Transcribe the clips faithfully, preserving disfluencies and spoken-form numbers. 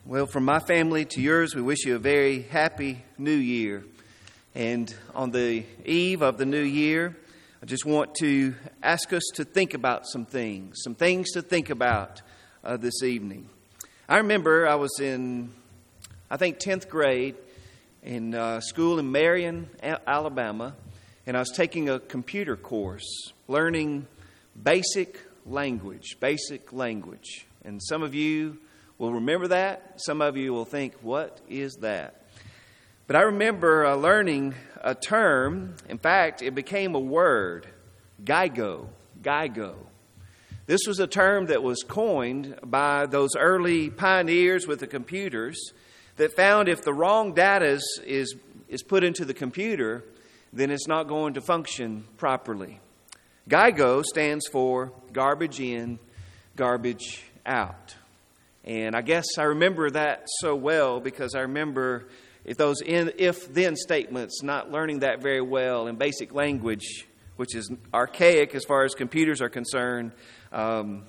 Well, from my family to yours, we wish you a very happy new year. And on the eve of the new year, I just want to ask us to think about some things, some things to think about uh, this evening. I remember I was in, I think, tenth grade in uh, school in Marion, Alabama, and I was taking a computer course, learning basic language, basic language. And some of you will remember that. Some of you will think, what is that? But I remember uh, learning a term. In fact, it became a word, GIGO, GIGO. This was a term that was coined by those early pioneers with the computers that found if the wrong data is, is, is put into the computer, then it's not going to function properly. GIGO stands for garbage in, garbage out. And I guess I remember that so well because I remember if those in, if-then statements, not learning that very well in basic language, which is archaic as far as computers are concerned. Um,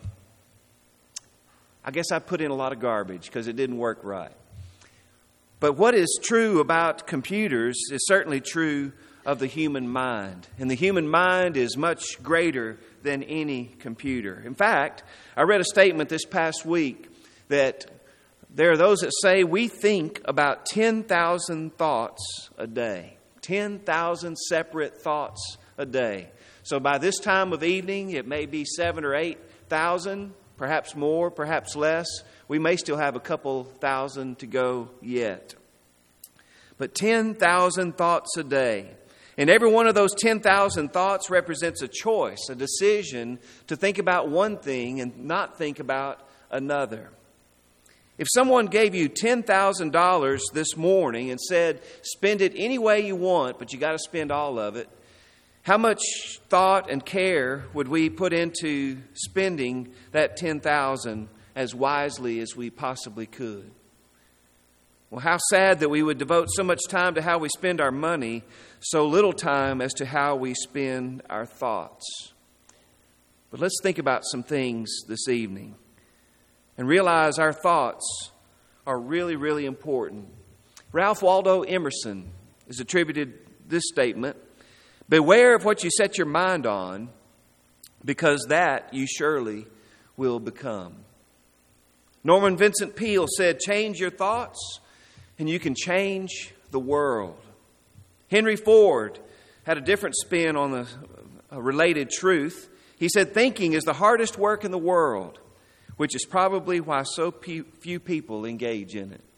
I guess I put in a lot of garbage because it didn't work right. But what is true about computers is certainly true of the human mind. And the human mind is much greater than any computer. In fact, I read a statement this past week that there are those that say we think about ten thousand thoughts a day. ten thousand separate thoughts a day. So by this time of evening, it may be seven or eight thousand, perhaps more, perhaps less. We may still have a couple thousand to go yet. But ten thousand thoughts a day. And every one of those ten thousand thoughts represents a choice, a decision to think about one thing and not think about another. If someone gave you ten thousand dollars this morning and said, spend it any way you want, but you got to spend all of it, how much thought and care would we put into spending that ten thousand dollars as wisely as we possibly could? Well, how sad that we would devote so much time to how we spend our money, so little time as to how we spend our thoughts. But let's think about some things this evening and realize our thoughts are really, really important. Ralph Waldo Emerson has attributed this statement: beware of what you set your mind on, because that you surely will become. Norman Vincent Peale said, change your thoughts and you can change the world. Henry Ford had a different spin on the a related truth. He said, thinking is the hardest work in the world, which is probably why so few people engage in it.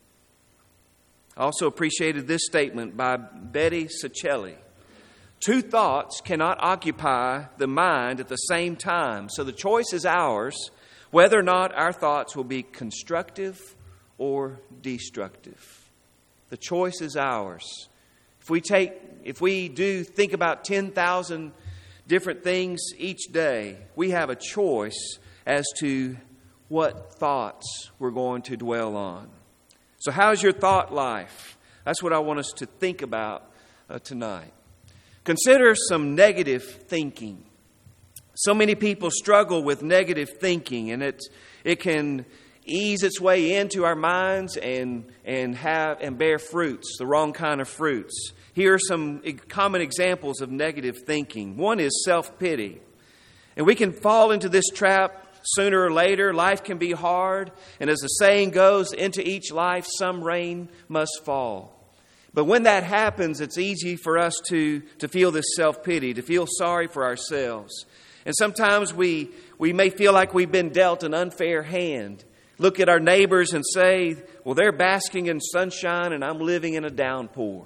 I also appreciated this statement by Betty Saccelli. Two thoughts cannot occupy the mind at the same time, so the choice is ours whether or not our thoughts will be constructive or destructive. The choice is ours. If we take, if we do think about ten thousand different things each day, we have a choice as to what thoughts we're going to dwell on. So how's your thought life? That's what I want us to think about uh, tonight. Consider some negative thinking. So many people struggle with negative thinking, and it it can ease its way into our minds and and have and bear fruits, the wrong kind of fruits. Here are some common examples of negative thinking. One is self-pity. And we can fall into this trap sooner or later. Life can be hard. And as the saying goes, into each life some rain must fall. But when that happens, it's easy for us to, to feel this self-pity, to feel sorry for ourselves. And sometimes we, we may feel like we've been dealt an unfair hand. Look at our neighbors and say, well, they're basking in sunshine and I'm living in a downpour.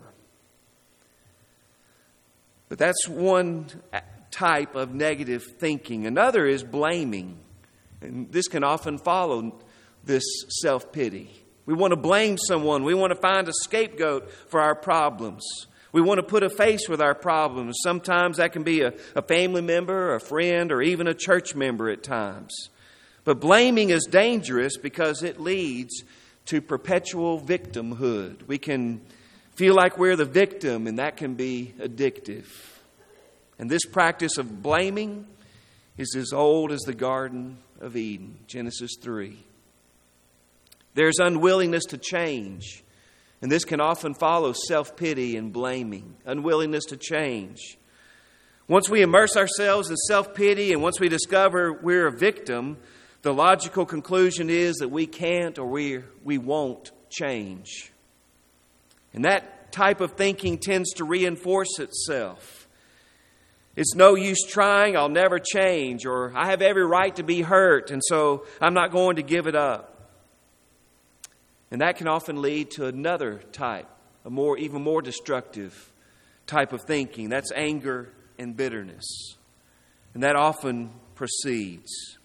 But that's one type of negative thinking. Another is blaming. And this can often follow this self-pity. We want to blame someone. We want to find a scapegoat for our problems. We want to put a face with our problems. Sometimes that can be a, a family member, a friend, or even a church member at times. But blaming is dangerous because it leads to perpetual victimhood. We can feel like we're the victim, and that can be addictive. And this practice of blaming is as old as the Garden of Eden, Genesis three. There's unwillingness to change. And this can often follow self-pity and blaming, unwillingness to change. Once we immerse ourselves in self-pity and once we discover we're a victim, the logical conclusion is that we can't or we, we won't change. And that type of thinking tends to reinforce itself. It's no use trying, I'll never change, or I have every right to be hurt, and so I'm not going to give it up. And that can often lead to another type, a more, even more destructive type of thinking. That's anger and bitterness. And that often proceeds.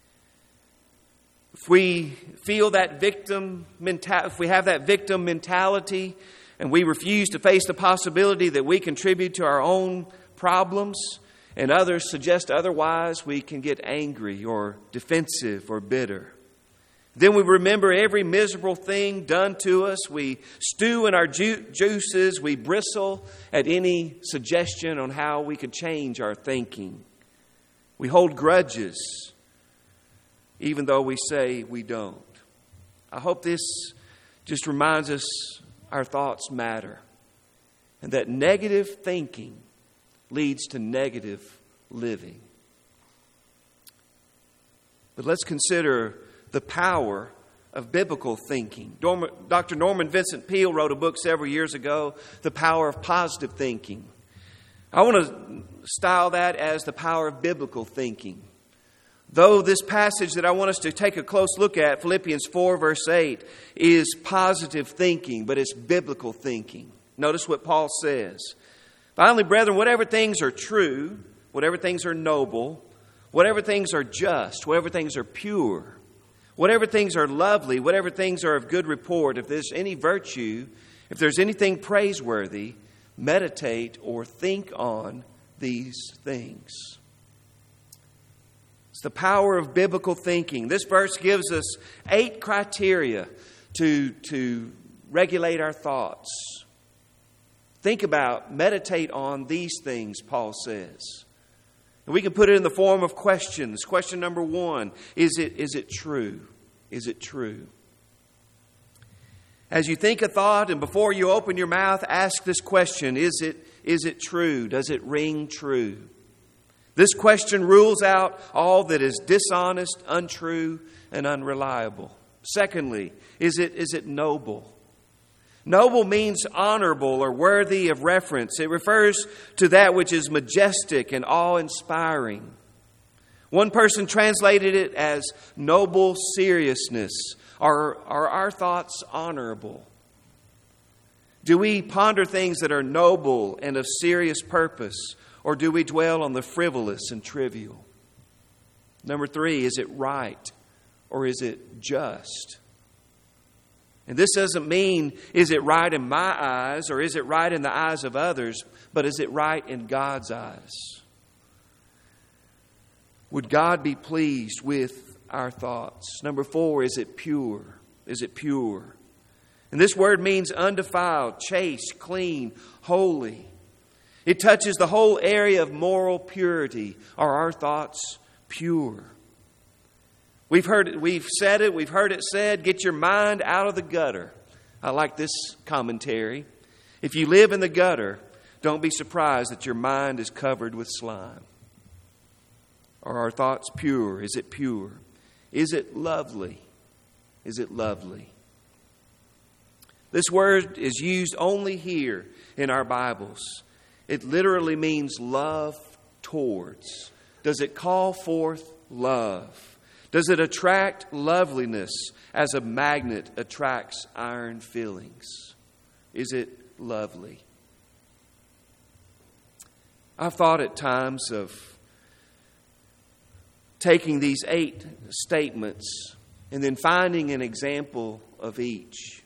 If we feel that victim mentality, if we have that victim mentality and we refuse to face the possibility that we contribute to our own problems and others suggest otherwise, we can get angry or defensive or bitter. Then we remember every miserable thing done to us. We stew in our ju- juices. We bristle at any suggestion on how we could change our thinking. We hold grudges, even though we say we don't. I hope this just reminds us our thoughts matter, and that negative thinking leads to negative living. But let's consider the power of biblical thinking. Doctor Norman Vincent Peale wrote a book several years ago, The Power of Positive Thinking. I want to style that as the power of biblical thinking. Though this passage that I want us to take a close look at, Philippians four, verse eight, is positive thinking, but it's biblical thinking. Notice what Paul says. Finally, brethren, whatever things are true, whatever things are noble, whatever things are just, whatever things are pure, whatever things are lovely, whatever things are of good report, if there's any virtue, if there's anything praiseworthy, meditate or think on these things. It's the power of biblical thinking. This verse gives us eight criteria to, to regulate our thoughts. Think about, meditate on these things, Paul says. And we can put it in the form of questions. Question number one, is it, is it true? Is it true? As you think a thought and before you open your mouth, ask this question, is it, is it true? Does it ring true? This question rules out all that is dishonest, untrue, and unreliable. Secondly, is it, is it noble? Noble means honorable or worthy of reference. It refers to that which is majestic and awe-inspiring. One person translated it as noble seriousness. Are, are our thoughts honorable? Do we ponder things that are noble and of serious purpose, or do we dwell on the frivolous and trivial? Number three, is it right or is it just? And this doesn't mean, is it right in my eyes or is it right in the eyes of others, but is it right in God's eyes? Would God be pleased with our thoughts? Number four, is it pure? Is it pure? And this word means undefiled, chaste, clean, holy. It touches the whole area of moral purity. Are our thoughts pure? We've heard it, we've said it, we've heard it said, get your mind out of the gutter. I like this commentary. If you live in the gutter, don't be surprised that your mind is covered with slime. Are our thoughts pure? Is it pure? Is it lovely? Is it lovely? This word is used only here in our Bibles. It literally means love towards. Does it call forth love? Does it attract loveliness as a magnet attracts iron fillings? Is it lovely? I've thought at times of taking these eight statements and then finding an example of each.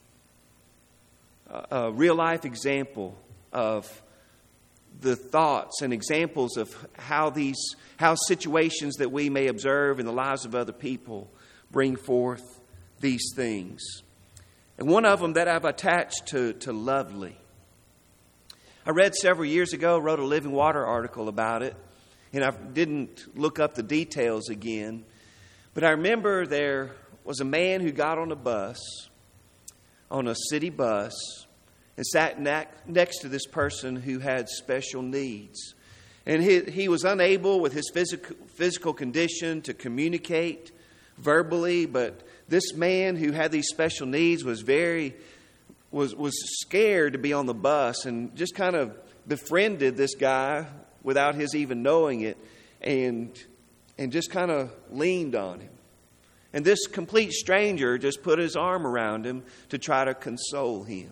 A real life example of the thoughts and examples of how these how situations that we may observe in the lives of other people bring forth these things. And one of them that I've attached to, to lovely. I read several years ago, wrote a Living Water article about it, and I didn't look up the details again. But I remember there was a man who got on a bus, on a city bus, and sat ne- next to this person who had special needs. And he, he was unable with his physical, physical condition to communicate verbally, but this man who had these special needs was very, was, was scared to be on the bus and just kind of befriended this guy without his even knowing it, and, and just kind of leaned on him. And this complete stranger just put his arm around him to try to console him.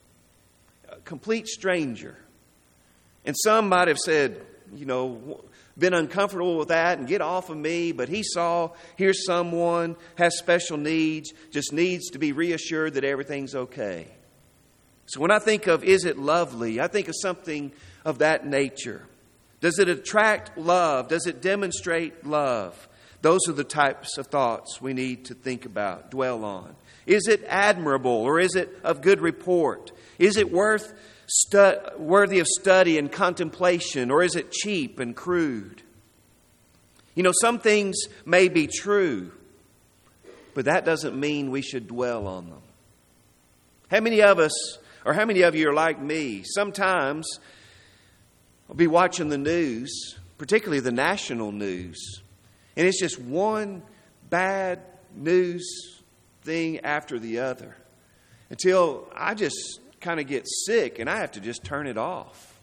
A complete stranger. And some might have said, you know, been uncomfortable with that and get off of me. But he saw, here's someone, has special needs, just needs to be reassured that everything's okay. So when I think of, is it lovely? I think of something of that nature. Does it attract love? Does it demonstrate love? Those are the types of thoughts we need to think about, dwell on. Is it admirable, or is it of good report? Is it worth stu- worthy of study and contemplation, or is it cheap and crude? You know, some things may be true, but that doesn't mean we should dwell on them. How many of us, or how many of you are like me? Sometimes I'll be watching the news, particularly the national news, and it's just one bad news thing after the other until I just kind of get sick and I have to just turn it off.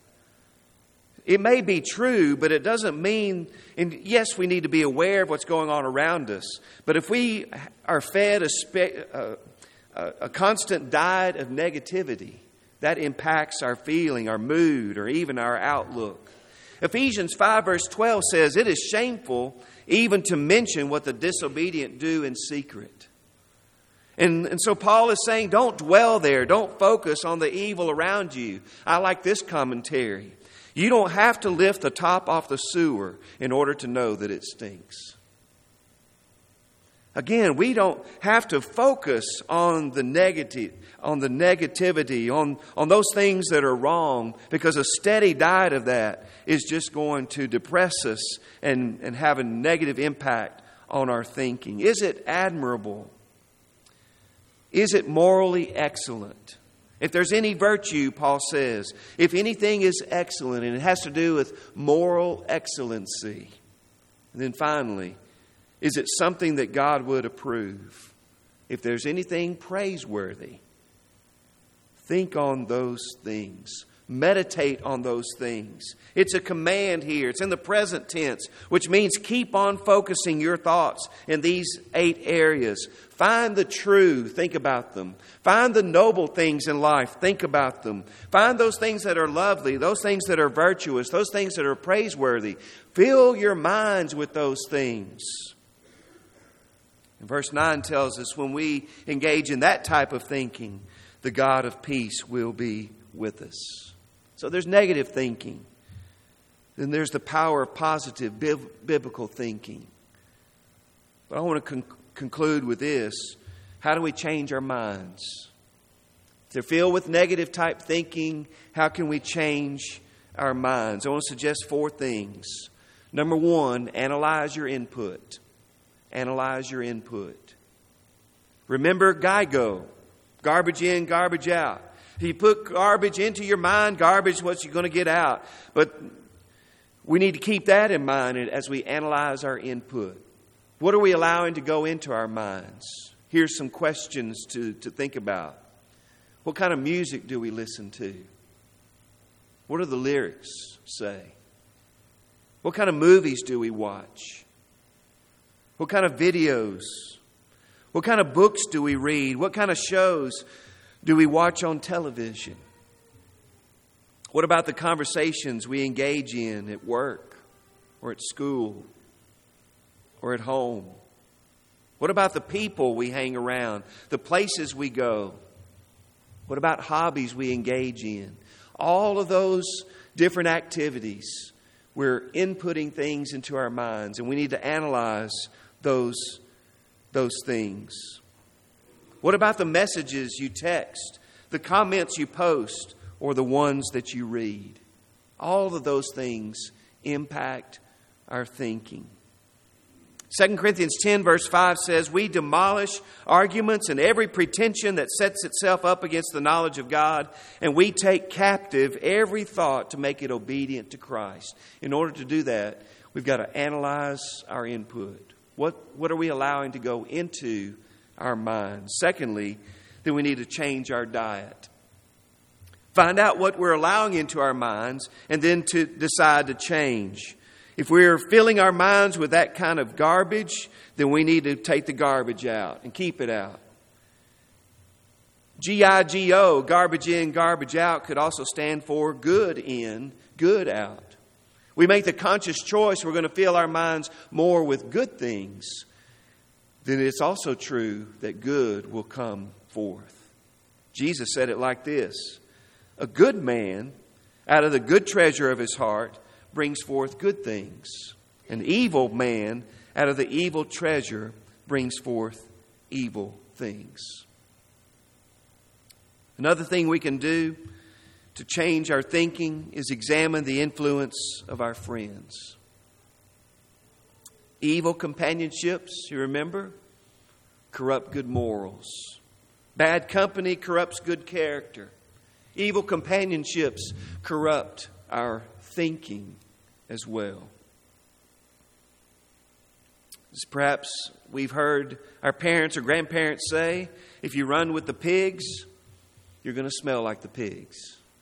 It may be true, but it doesn't mean, and yes, we need to be aware of what's going on around us, but if we are fed a, spe, a, a constant diet of negativity, that impacts our feeling, our mood, or even our outlook. Ephesians five verse twelve says, it is shameful even to mention what the disobedient do in secret. And, and so Paul is saying, don't dwell there. Don't focus on the evil around you. I like this commentary. You don't have to lift the top off the sewer in order to know that it stinks. Again, we don't have to focus on the negative, on the negativity, on, on those things that are wrong, because a steady diet of that is just going to depress us and, and have a negative impact on our thinking. Is it admirable? Is it morally excellent? If there's any virtue, Paul says, if anything is excellent, and it has to do with moral excellency. And then finally, is it something that God would approve? If there's anything praiseworthy, think on those things. Meditate on those things. It's a command here. It's in the present tense, which means keep on focusing your thoughts in these eight areas. Find the true, think about them. Find the noble things in life, think about them. Find those things that are lovely, those things that are virtuous, those things that are praiseworthy. Fill your minds with those things. And verse nine tells us when we engage in that type of thinking, the God of peace will be with us. So there's negative thinking. Then there's the power of positive bib- biblical thinking. But I want to con- conclude with this. How do we change our minds? If they're filled with negative type thinking, how can we change our minds? I want to suggest four things. Number one, analyze your input. Analyze your input. Remember GIGO. Garbage in, garbage out. If you put garbage into your mind, garbage is what you're going to get out. But we need to keep that in mind as we analyze our input. What are we allowing to go into our minds? Here's some questions to, to think about. What kind of music do we listen to? What do the lyrics say? What kind of movies do we watch? What kind of videos? What kind of books do we read? What kind of shows do we watch on television? What about the conversations we engage in at work or at school or at home? What about the people we hang around, the places we go? What about hobbies we engage in? All of those different activities, we're inputting things into our minds, and we need to analyze those, those things. What about the messages you text, the comments you post, or the ones that you read? All of those things impact our thinking. Second Corinthians ten verse five says, we demolish arguments and every pretension that sets itself up against the knowledge of God, and we take captive every thought to make it obedient to Christ. In order to do that, we've got to analyze our input. What, what are we allowing to go into our minds? Secondly, then we need to change our diet. Find out what we're allowing into our minds and then to decide to change. If we're filling our minds with that kind of garbage, then we need to take the garbage out and keep it out. G I G O, garbage in, garbage out, could also stand for good in, good out. We make the conscious choice we're going to fill our minds more with good things, then it's also true that good will come forth. Jesus said it like this: a good man out of the good treasure of his heart brings forth good things. An evil man out of the evil treasure brings forth evil things. Another thing we can do to change our thinking is examine the influence of our friends. Evil companionships, you remember, corrupt good morals. Bad company corrupts good character. Evil companionships corrupt our thinking as well. As perhaps we've heard our parents or grandparents say, if you run with the pigs, you're going to smell like the pigs.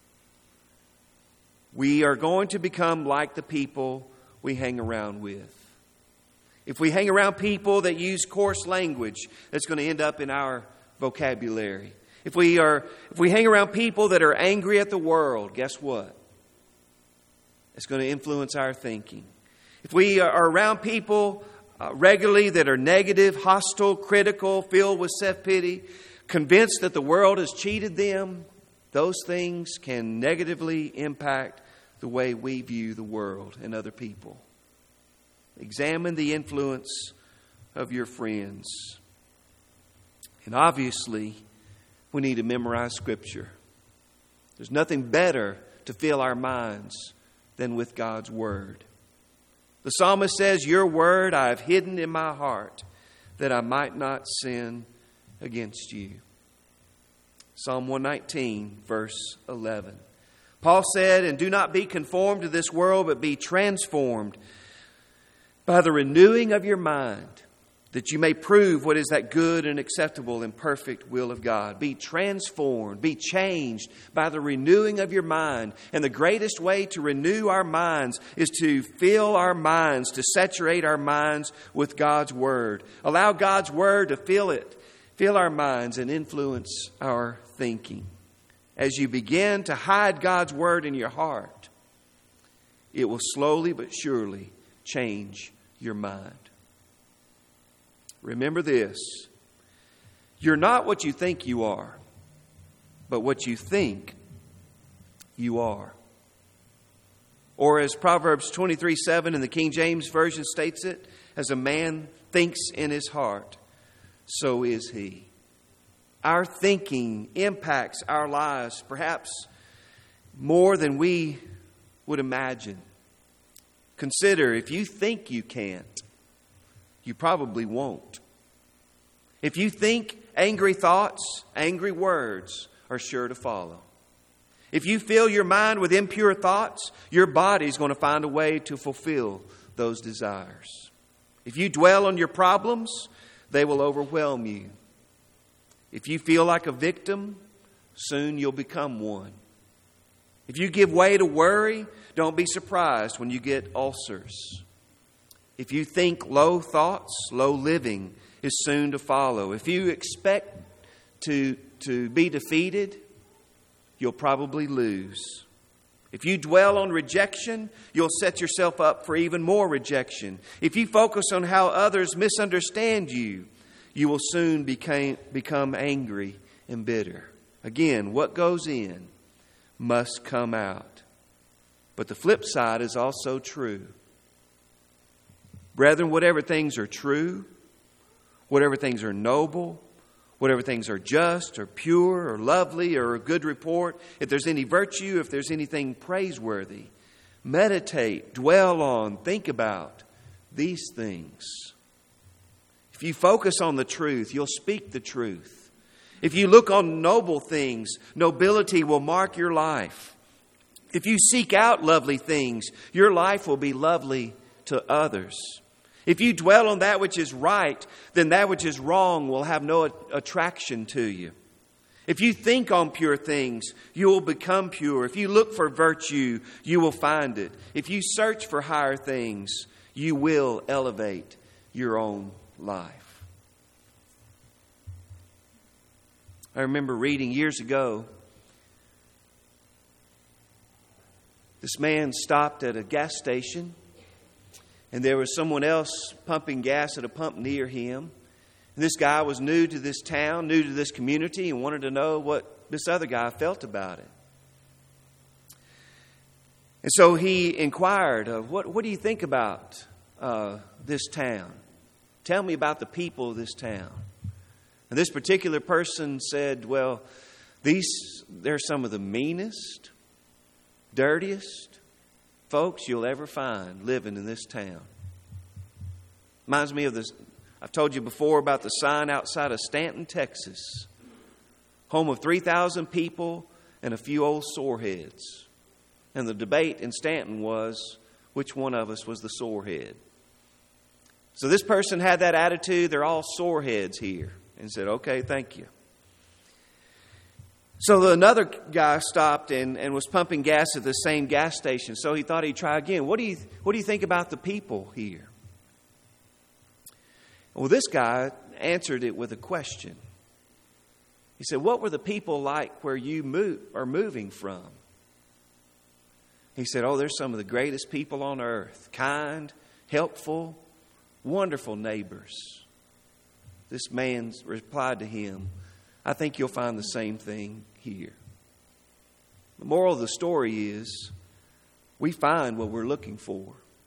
We are going to become like the people we hang around with. If we hang around people that use coarse language, that's going to end up in our vocabulary. If we are, if we hang around people that are angry at the world, guess what? It's going to influence our thinking. If we are around people uh, regularly that are negative, hostile, critical, filled with self-pity, convinced that the world has cheated them, those things can negatively impact the way we view the world and other people. Examine the influence of your friends. And obviously, we need to memorize Scripture. There's nothing better to fill our minds than with God's Word. The psalmist says, your word I have hidden in my heart, that I might not sin against you. Psalm one nineteen, verse eleven. Paul said, and do not be conformed to this world, but be transformed by the renewing of your mind, that you may prove what is that good and acceptable and perfect will of God. Be transformed, be changed by the renewing of your mind. And the greatest way to renew our minds is to fill our minds, to saturate our minds with God's Word. Allow God's Word to fill it, fill our minds and influence our thinking. As you begin to hide God's Word in your heart, it will slowly but surely change your mind. Remember this: you're not what you think you are, but what you think you are. Or as Proverbs twenty-three seven in the King James Version states it, as a man thinks in his heart, so is he. Our thinking impacts our lives perhaps more than we would imagine. Consider, if you think you can't, you probably won't. If you think angry thoughts, angry words are sure to follow. If you fill your mind with impure thoughts, your body's going to find a way to fulfill those desires. If you dwell on your problems, they will overwhelm you. If you feel like a victim, soon you'll become one. If you give way to worry, don't be surprised when you get ulcers. If you think low thoughts, low living is soon to follow. If you expect to, to be defeated, you'll probably lose. If you dwell on rejection, you'll set yourself up for even more rejection. If you focus on how others misunderstand you, you will soon became, become angry and bitter. Again, what goes in must come out. But the flip side is also true. Brethren, whatever things are true, whatever things are noble, whatever things are just or pure or lovely or a good report, if there's any virtue, if there's anything praiseworthy, meditate, dwell on, think about these things. If you focus on the truth, you'll speak the truth. If you look on noble things, nobility will mark your life. If you seek out lovely things, your life will be lovely to others. If you dwell on that which is right, then that which is wrong will have no attraction to you. If you think on pure things, you will become pure. If you look for virtue, you will find it. If you search for higher things, you will elevate your own life. I remember reading years ago, this man stopped at a gas station, and there was someone else pumping gas at a pump near him. And this guy was new to this town, new to this community, and wanted to know what this other guy felt about it. And so he inquired, of what, what do you think about uh, this town? Tell me about the people of this town. And this particular person said, well, these they're some of the meanest, dirtiest folks you'll ever find living in this town. Reminds me of this. I've told you before about the sign outside of Stanton, Texas. Home of three thousand people and a few old soreheads. And the debate in Stanton was, which one of us was the sorehead? So this person had that attitude, they're all soreheads here. And said, okay, thank you. So another guy stopped and, and was pumping gas at the same gas station. So he thought he'd try again. What do you what do you think about the people here? Well, this guy answered it with a question. He said, what were the people like where you move, are moving from? He said, oh, they're some of the greatest people on earth. Kind, helpful, wonderful neighbors. This man replied to him, I think you'll find the same thing here. The moral of the story is, we find what we're looking for.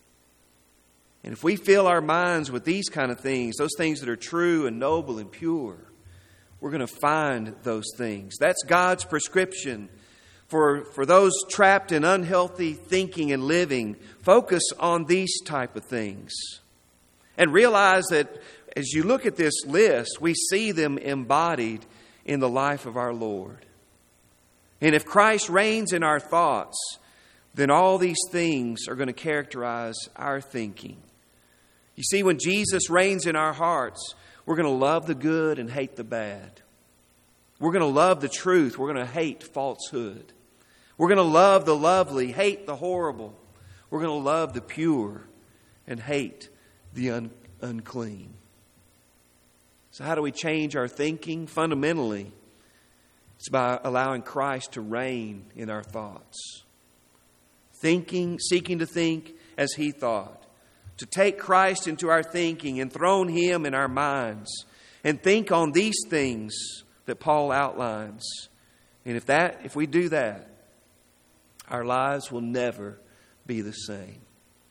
And if we fill our minds with these kind of things, those things that are true and noble and pure, we're going to find those things. That's God's prescription for, for those trapped in unhealthy thinking and living. Focus on these type of things. And realize that as you look at this list, we see them embodied in the life of our Lord. And if Christ reigns in our thoughts, then all these things are going to characterize our thinking. You see, when Jesus reigns in our hearts, we're going to love the good and hate the bad. We're going to love the truth. We're going to hate falsehood. We're going to love the lovely, hate the horrible. We're going to love the pure and hate the un- unclean. So how do we change our thinking? Fundamentally, it's by allowing Christ to reign in our thoughts. Thinking, seeking to think as He thought. To take Christ into our thinking, enthrone Him in our minds, and think on these things that Paul outlines. And if that, if we do that, our lives will never be the same.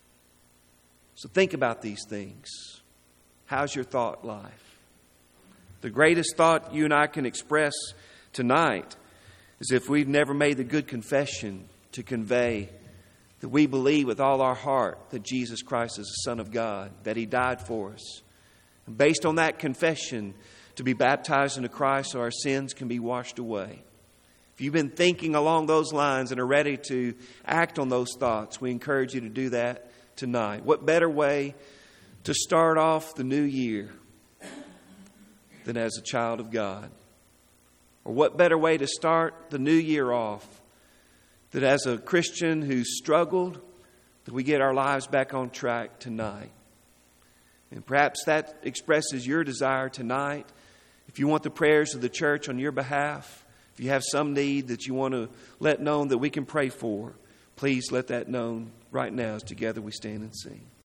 So think about these things. How's your thought life? The greatest thought you and I can express tonight is if we've never made the good confession to convey that we believe with all our heart that Jesus Christ is the Son of God, that He died for us. And based on that confession, to be baptized into Christ so our sins can be washed away. If you've been thinking along those lines and are ready to act on those thoughts, we encourage you to do that tonight. What better way to start off the new year than as a child of God? Or what better way to start the new year off than as a Christian who's struggled, that we get our lives back on track tonight? And perhaps that expresses your desire tonight. If you want the prayers of the church on your behalf, if you have some need that you want to let known that we can pray for, please let that known right now as together we stand and sing.